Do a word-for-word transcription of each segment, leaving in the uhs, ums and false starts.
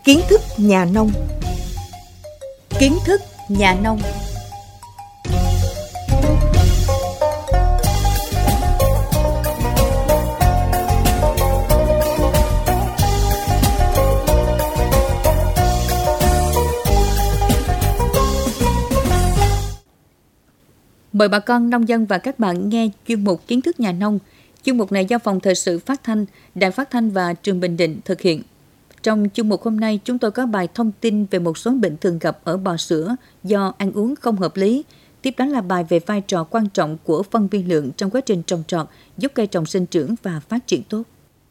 Kiến thức nhà nông. Kiến thức nhà nông. Mời bà con nông dân và các bạn nghe chuyên mục Kiến thức nhà nông. Chuyên mục này do Phòng Thời sự Phát thanh, Đài Phát thanh và Truyền Bình Định thực hiện. Trong chuyên mục hôm nay, chúng tôi có bài thông tin về một số bệnh thường gặp ở bò sữa do ăn uống không hợp lý. Tiếp đó là bài về vai trò quan trọng của phân vi lượng trong quá trình trồng trọt, giúp cây trồng sinh trưởng và phát triển tốt.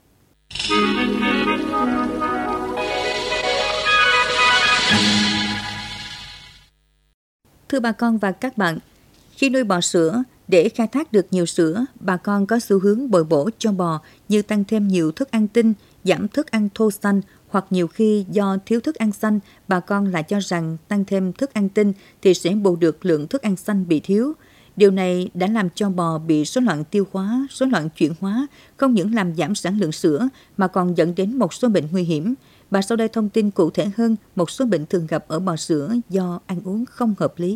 Thưa bà con và các bạn, khi nuôi bò sữa, để khai thác được nhiều sữa, bà con có xu hướng bồi bổ cho bò như tăng thêm nhiều thức ăn tinh, giảm thức ăn thô xanh, hoặc nhiều khi do thiếu thức ăn xanh, bà con lại cho rằng tăng thêm thức ăn tinh thì sẽ bù được lượng thức ăn xanh bị thiếu. Điều này đã làm cho bò bị rối loạn tiêu hóa, rối loạn chuyển hóa, không những làm giảm sản lượng sữa mà còn dẫn đến một số bệnh nguy hiểm. Và sau đây thông tin cụ thể hơn một số bệnh thường gặp ở bò sữa do ăn uống không hợp lý.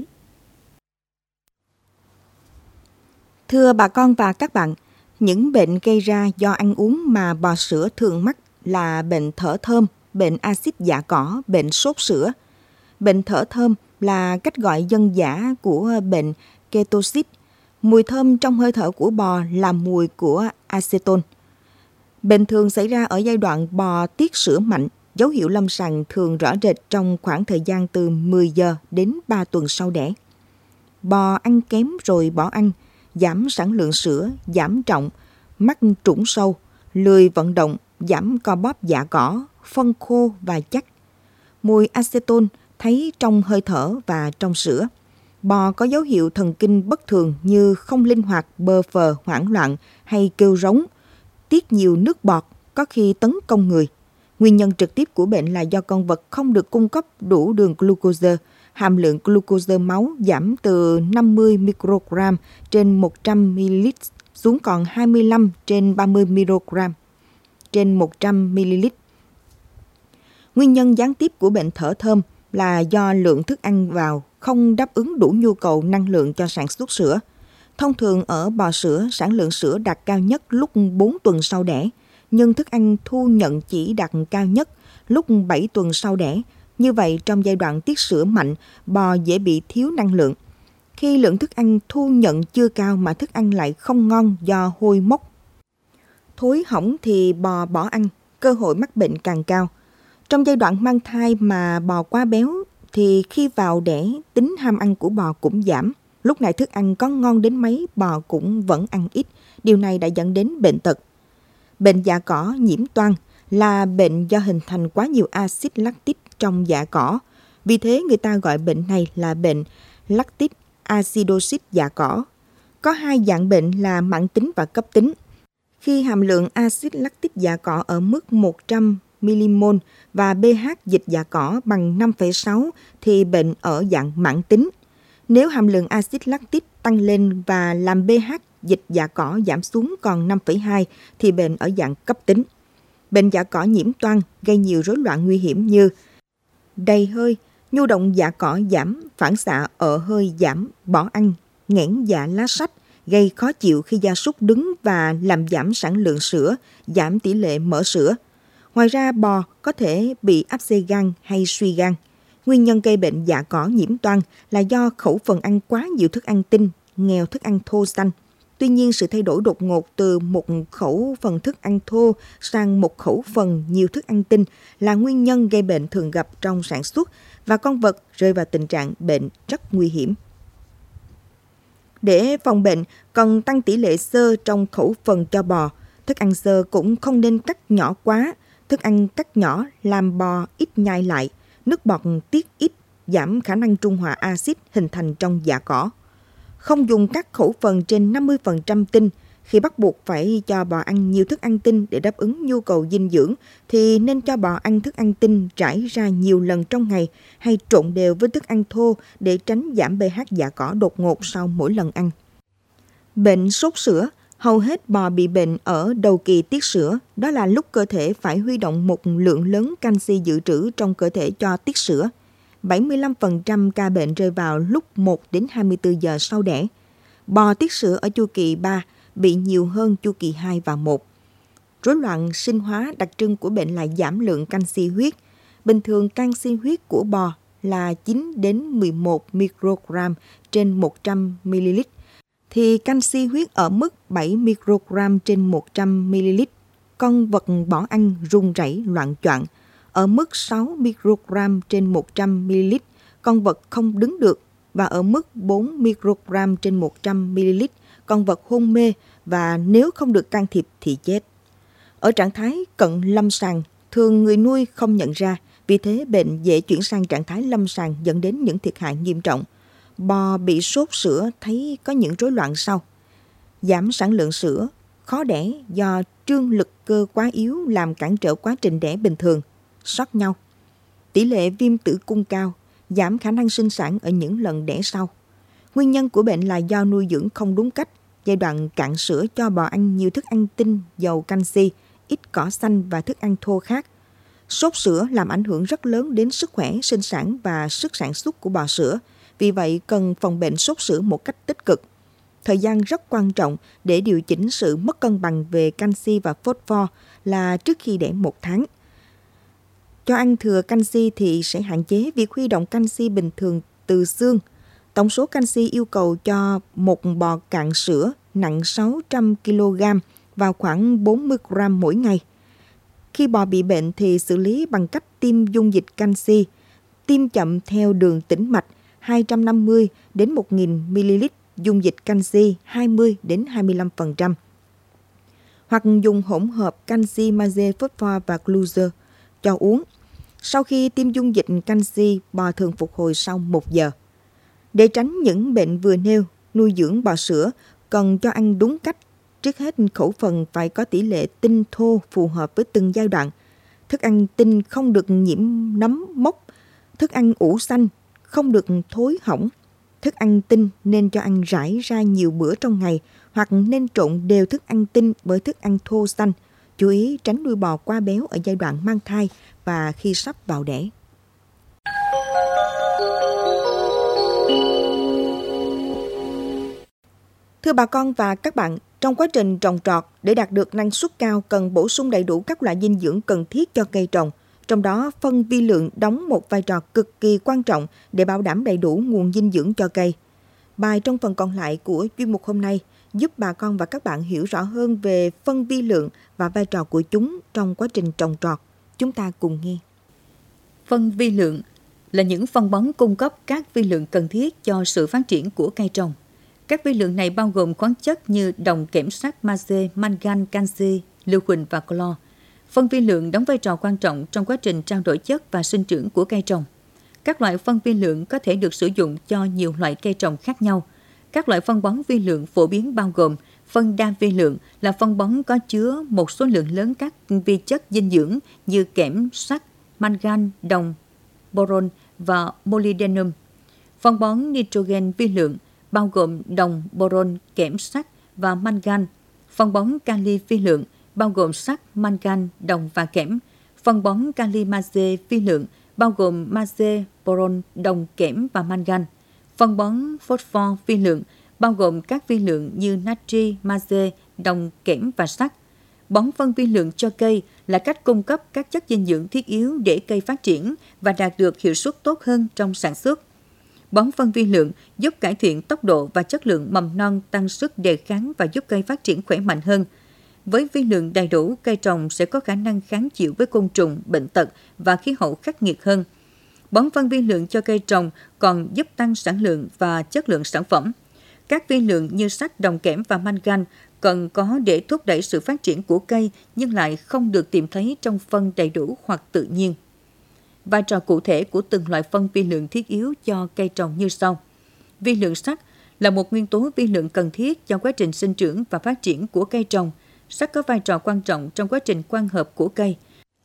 Thưa bà con và các bạn, những bệnh gây ra do ăn uống mà bò sữa thường mắc là bệnh thở thơm, bệnh axit dạ cỏ, bệnh sốt sữa. Bệnh thở thơm là cách gọi dân dã của bệnh ketosis. Mùi thơm trong hơi thở của bò là mùi của acetone. Bệnh thường xảy ra ở giai đoạn bò tiết sữa mạnh, dấu hiệu lâm sàng thường rõ rệt trong khoảng thời gian từ mười giờ đến ba tuần sau đẻ. Bò ăn kém rồi bỏ ăn, giảm sản lượng sữa, giảm trọng, mắt trũng sâu, lười vận động, giảm co bóp dạ cỏ, phân khô và chắc. Mùi acetone thấy trong hơi thở và trong sữa. Bò có dấu hiệu thần kinh bất thường như không linh hoạt, bơ phờ, hoảng loạn hay kêu rống, tiết nhiều nước bọt, có khi tấn công người. Nguyên nhân trực tiếp của bệnh là do con vật không được cung cấp đủ đường glucose. Hàm lượng glucose máu giảm từ năm mươi microgram trên một trăm mi-li-lít xuống còn hai mươi lăm trên ba mươi microgram trên một trăm mi-li-lít. Nguyên nhân gián tiếp của bệnh thở thơm là do lượng thức ăn vào không đáp ứng đủ nhu cầu năng lượng cho sản xuất sữa. Thông thường ở bò sữa, sản lượng sữa đạt cao nhất lúc bốn tuần sau đẻ, nhưng thức ăn thu nhận chỉ đạt cao nhất lúc bảy tuần sau đẻ. Như vậy, trong giai đoạn tiết sữa mạnh, bò dễ bị thiếu năng lượng. Khi lượng thức ăn thu nhận chưa cao mà thức ăn lại không ngon do hôi mốc, thối hỏng thì bò bỏ ăn, cơ hội mắc bệnh càng cao. Trong giai đoạn mang thai mà bò quá béo thì khi vào đẻ, tính ham ăn của bò cũng giảm. Lúc này thức ăn có ngon đến mấy, bò cũng vẫn ăn ít. Điều này đã dẫn đến bệnh tật. Bệnh dạ cỏ nhiễm toan là bệnh do hình thành quá nhiều axit lactic trong dạ cỏ. Vì thế người ta gọi bệnh này là bệnh lactic acidosis dạ cỏ. Có hai dạng bệnh là mãn tính và cấp tính. Khi hàm lượng axit lactic dạ cỏ ở mức một trăm mi-li-mol và pH dịch dạ cỏ bằng năm phẩy sáu thì bệnh ở dạng mãn tính. Nếu hàm lượng axit lactic tăng lên và làm pH dịch dạ cỏ giảm xuống còn năm phẩy hai thì bệnh ở dạng cấp tính. Bệnh dạ cỏ nhiễm toan gây nhiều rối loạn nguy hiểm như đầy hơi, nhu động dạ cỏ giảm, phản xạ ở hơi giảm, bỏ ăn, nghẽn dạ lá sách, gây khó chịu khi gia súc đứng và làm giảm sản lượng sữa, giảm tỷ lệ mỡ sữa. Ngoài ra, bò có thể bị áp xe gan hay suy gan. Nguyên nhân gây bệnh dạ cỏ nhiễm toan là do khẩu phần ăn quá nhiều thức ăn tinh, nghèo thức ăn thô xanh. Tuy nhiên, sự thay đổi đột ngột từ một khẩu phần thức ăn thô sang một khẩu phần nhiều thức ăn tinh là nguyên nhân gây bệnh thường gặp trong sản xuất và con vật rơi vào tình trạng bệnh rất nguy hiểm. Để phòng bệnh, cần tăng tỷ lệ xơ trong khẩu phần cho bò. Thức ăn xơ cũng không nên cắt nhỏ quá. Thức ăn cắt nhỏ làm bò ít nhai lại, nước bọt tiết ít, giảm khả năng trung hòa axit hình thành trong dạ cỏ. Không dùng các khẩu phần trên năm mươi phần trăm tinh. Khi bắt buộc phải cho bò ăn nhiều thức ăn tinh để đáp ứng nhu cầu dinh dưỡng, thì nên cho bò ăn thức ăn tinh rải ra nhiều lần trong ngày hay trộn đều với thức ăn thô để tránh giảm pH dạ cỏ đột ngột sau mỗi lần ăn. Bệnh sốt sữa Hầu hết bò bị bệnh ở đầu kỳ tiết sữa, đó là lúc cơ thể phải huy động một lượng lớn canxi dự trữ trong cơ thể cho tiết sữa. bảy mươi lăm phần trăm ca bệnh rơi vào lúc một đến hai mươi tư giờ sau đẻ. Bò tiết sữa ở chu kỳ ba bị nhiều hơn chu kỳ hai và một. Rối loạn sinh hóa đặc trưng của bệnh là giảm lượng canxi huyết. Bình thường canxi huyết của bò là chín đến mười một microgram trên một trăm mi-li-lít, thì canxi huyết ở mức bảy microgram trên một trăm mi-li-lít. Con vật bỏ ăn run rẩy loạng choạng. Ở mức sáu microgram trên một trăm mi-li-lít, con vật không đứng được, và ở mức bốn microgram trên một trăm mi-li-lít, con vật hôn mê và nếu không được can thiệp thì chết. Ở trạng thái cận lâm sàng, thường người nuôi không nhận ra, vì thế bệnh dễ chuyển sang trạng thái lâm sàng dẫn đến những thiệt hại nghiêm trọng. Bò bị sốt sữa thấy có những rối loạn sau: giảm sản lượng sữa, khó đẻ do trương lực cơ quá yếu làm cản trở quá trình đẻ bình thường, sót nhau, tỷ lệ viêm tử cung cao, giảm khả năng sinh sản ở những lần đẻ sau. Nguyên nhân của bệnh là do nuôi dưỡng không đúng cách, giai đoạn cạn sữa cho bò ăn nhiều thức ăn tinh, giàu canxi, ít cỏ xanh và thức ăn thô khác. Sốt sữa làm ảnh hưởng rất lớn đến sức khỏe, sinh sản và sức sản xuất của bò sữa. Vì vậy, cần phòng bệnh sốt sữa một cách tích cực. Thời gian rất quan trọng để điều chỉnh sự mất cân bằng về canxi và phosphor là trước khi đẻ một tháng. Cho ăn thừa canxi thì sẽ hạn chế việc huy động canxi bình thường từ xương. Tổng số canxi yêu cầu cho một bò cạn sữa nặng sáu trăm ki lô gam vào khoảng bốn mươi gram mỗi ngày. Khi bò bị bệnh thì xử lý bằng cách tiêm dung dịch canxi, tiêm chậm theo đường tĩnh mạch hai trăm năm mươi đến một nghìn mi-li-lít dung dịch canxi hai mươi đến hai mươi lăm phần trăm. Hoặc dùng hỗn hợp canxi, magie, phosphor và glucose cho uống. Sau khi tiêm dung dịch canxi, bò thường phục hồi sau một giờ. Để tránh những bệnh vừa nêu, nuôi dưỡng bò sữa cần cho ăn đúng cách. Trước hết, khẩu phần phải có tỷ lệ tinh thô phù hợp với từng giai đoạn. Thức ăn tinh không được nhiễm nấm mốc. Thức ăn ủ xanh không được thối hỏng. Thức ăn tinh nên cho ăn rải ra nhiều bữa trong ngày, hoặc nên trộn đều thức ăn tinh với thức ăn thô xanh. Chú ý tránh nuôi bò quá béo ở giai đoạn mang thai và khi sắp vào đẻ. Thưa bà con và các bạn, trong quá trình trồng trọt, để đạt được năng suất cao cần bổ sung đầy đủ các loại dinh dưỡng cần thiết cho cây trồng. Trong đó, phân vi lượng đóng một vai trò cực kỳ quan trọng để bảo đảm đầy đủ nguồn dinh dưỡng cho cây. Bài trong phần còn lại của chuyên mục hôm nay giúp bà con và các bạn hiểu rõ hơn về phân vi lượng và vai trò của chúng trong quá trình trồng trọt. Chúng ta cùng nghe. Phân vi lượng là những phân bón cung cấp các vi lượng cần thiết cho sự phát triển của cây trồng. Các vi lượng này bao gồm khoáng chất như đồng, kẽm, sắt, magie, mangan, canxi, lưu huỳnh và clo. Phân vi lượng đóng vai trò quan trọng trong quá trình trao đổi chất và sinh trưởng của cây trồng. Các loại phân vi lượng có thể được sử dụng cho nhiều loại cây trồng khác nhau. Các loại phân bón vi lượng phổ biến bao gồm phân đa vi lượng là phân bón có chứa một số lượng lớn các vi chất dinh dưỡng như kẽm, sắt, mangan, đồng, boron và molybdenum. Phân bón nitrogen vi lượng bao gồm đồng, boron, kẽm, sắt và mangan. Phân bón kali vi lượng bao gồm sắt, mangan, đồng và kẽm. Phân bón kali magie vi lượng bao gồm magie, boron, đồng, kẽm và mangan. Phân bón phosphor vi lượng bao gồm các vi lượng như natri, magie, đồng, kẽm và sắt. Bón phân vi lượng cho cây là cách cung cấp các chất dinh dưỡng thiết yếu để cây phát triển và đạt được hiệu suất tốt hơn trong sản xuất. Bón phân vi lượng giúp cải thiện tốc độ và chất lượng mầm non, tăng sức đề kháng và giúp cây phát triển khỏe mạnh hơn. Với vi lượng đầy đủ, cây trồng sẽ có khả năng kháng chịu với côn trùng, bệnh tật và khí hậu khắc nghiệt hơn. Bón phân vi lượng cho cây trồng còn giúp tăng sản lượng và chất lượng sản phẩm. Các vi lượng như sắt, đồng, kẽm và mangan cần có để thúc đẩy sự phát triển của cây nhưng lại không được tìm thấy trong phân đầy đủ hoặc tự nhiên. Vai trò cụ thể của từng loại phân vi lượng thiết yếu cho cây trồng như sau. Vi lượng sắt là một nguyên tố vi lượng cần thiết cho quá trình sinh trưởng và phát triển của cây trồng. Sắt có vai trò quan trọng trong quá trình quang hợp của cây.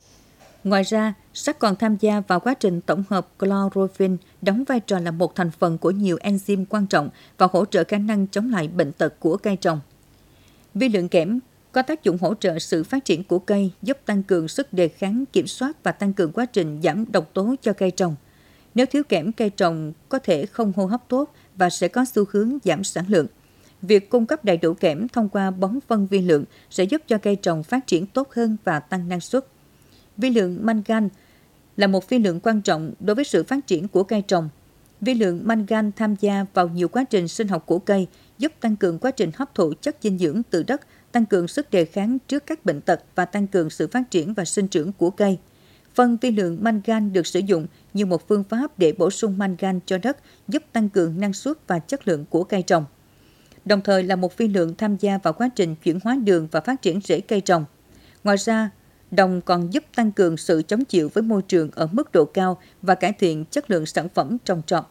Ngoài ra, sắt còn tham gia vào quá trình tổng hợp chlorophyll, đóng vai trò là một thành phần của nhiều enzyme quan trọng và hỗ trợ khả năng chống lại bệnh tật của cây trồng. Vi lượng kẽm có tác dụng hỗ trợ sự phát triển của cây, giúp tăng cường sức đề kháng, kiểm soát và tăng cường quá trình giảm độc tố cho cây trồng. Nếu thiếu kẽm, cây trồng có thể không hô hấp tốt và sẽ có xu hướng giảm sản lượng. Việc cung cấp đầy đủ kẽm thông qua bón phân vi lượng sẽ giúp cho cây trồng phát triển tốt hơn và tăng năng suất. Vi lượng mangan là một vi lượng quan trọng đối với sự phát triển của cây trồng. Vi lượng mangan tham gia vào nhiều quá trình sinh học của cây, giúp tăng cường quá trình hấp thụ chất dinh dưỡng từ đất, tăng cường sức đề kháng trước các bệnh tật và tăng cường sự phát triển và sinh trưởng của cây. Phân vi lượng mangan được sử dụng như một phương pháp để bổ sung mangan cho đất, giúp tăng cường năng suất và chất lượng của cây trồng. Đồng thời là một vi lượng tham gia vào quá trình chuyển hóa đường và phát triển rễ cây trồng. Ngoài ra, đồng còn giúp tăng cường sự chống chịu với môi trường ở mức độ cao và cải thiện chất lượng sản phẩm trồng trọt.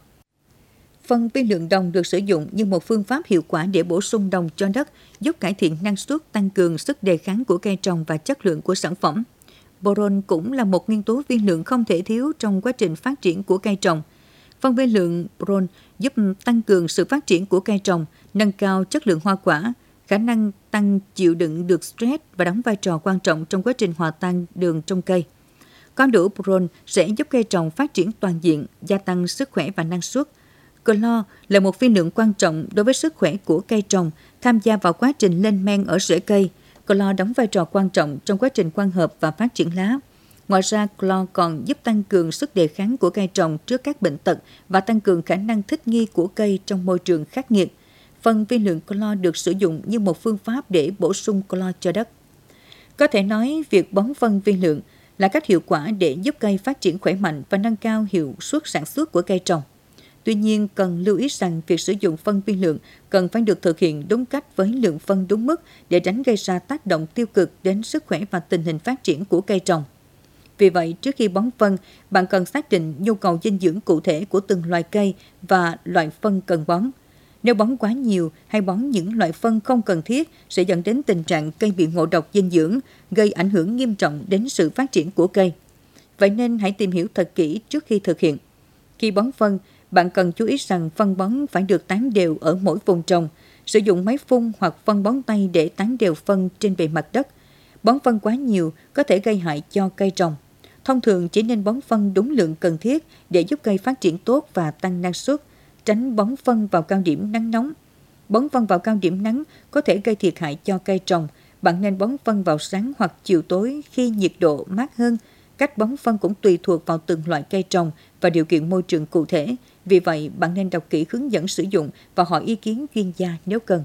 Phân vi lượng đồng được sử dụng như một phương pháp hiệu quả để bổ sung đồng cho đất, giúp cải thiện năng suất, tăng cường sức đề kháng của cây trồng và chất lượng của sản phẩm. Boron cũng là một nguyên tố vi lượng không thể thiếu trong quá trình phát triển của cây trồng. Phân vi lượng boron giúp tăng cường sự phát triển của cây trồng, nâng cao chất lượng hoa quả, khả năng tăng chịu đựng được stress và đóng vai trò quan trọng trong quá trình hòa tan đường trong cây. Có đủ boron sẽ giúp cây trồng phát triển toàn diện, gia tăng sức khỏe và năng suất. Clo là một vi lượng quan trọng đối với sức khỏe của cây trồng, tham gia vào quá trình lên men ở rễ cây. Clo đóng vai trò quan trọng trong quá trình quang hợp và phát triển lá. Ngoài ra, clo còn giúp tăng cường sức đề kháng của cây trồng trước các bệnh tật và tăng cường khả năng thích nghi của cây trong môi trường khắc nghiệt. Phân vi lượng clo được sử dụng như một phương pháp để bổ sung clo cho đất. Có thể nói, việc bón phân vi lượng là cách hiệu quả để giúp cây phát triển khỏe mạnh và nâng cao hiệu suất sản xuất của cây trồng. Tuy nhiên, cần lưu ý rằng việc sử dụng phân vi lượng cần phải được thực hiện đúng cách với lượng phân đúng mức để tránh gây ra tác động tiêu cực đến sức khỏe và tình hình phát triển của cây trồng. Vì vậy, trước khi bón phân, bạn cần xác định nhu cầu dinh dưỡng cụ thể của từng loài cây và loại phân cần bón. Nếu bón quá nhiều hay bón những loại phân không cần thiết sẽ dẫn đến tình trạng cây bị ngộ độc dinh dưỡng, gây ảnh hưởng nghiêm trọng đến sự phát triển của cây. Vậy nên hãy tìm hiểu thật kỹ trước khi thực hiện. Khi bón phân, bạn cần chú ý rằng phân bón phải được tán đều ở mỗi vùng trồng. Sử dụng máy phun hoặc phân bón tay để tán đều phân trên bề mặt đất. Bón phân quá nhiều có thể gây hại cho cây trồng. Thông thường chỉ nên bón phân đúng lượng cần thiết để giúp cây phát triển tốt và tăng năng suất. Tránh bón phân vào cao điểm nắng nóng. Bón phân vào cao điểm nắng có thể gây thiệt hại cho cây trồng. Bạn nên bón phân vào sáng hoặc chiều tối khi nhiệt độ mát hơn. Cách bón phân cũng tùy thuộc vào từng loại cây trồng và điều kiện môi trường cụ thể. Vì vậy, bạn nên đọc kỹ hướng dẫn sử dụng và hỏi ý kiến chuyên gia nếu cần.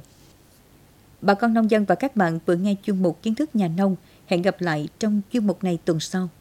Bà con nông dân và các bạn vừa nghe chuyên mục Kiến thức nhà nông. Hẹn gặp lại trong chuyên mục này tuần sau.